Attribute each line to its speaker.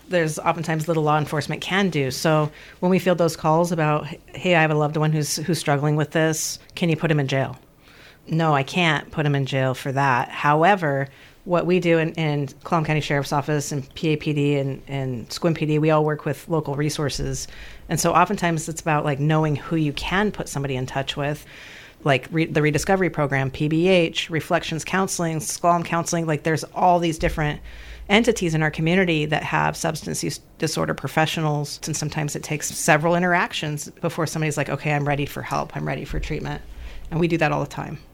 Speaker 1: there's oftentimes little law enforcement can do. So when we field those calls about, hey, I have a loved one who's struggling with this, can you put him in jail? No, I can't put him in jail for that. However, what we do in Clallam County Sheriff's Office and PAPD and Sequim PD, we all work with local resources. And so oftentimes it's about like knowing who you can put somebody in touch with, like the Rediscovery Program, PBH, Reflections Counseling, Sklallam Counseling. Like there's all these different entities in our community that have substance use disorder professionals. And sometimes it takes several interactions before somebody's like, okay, I'm ready for help. I'm ready for treatment. And we do that all the time.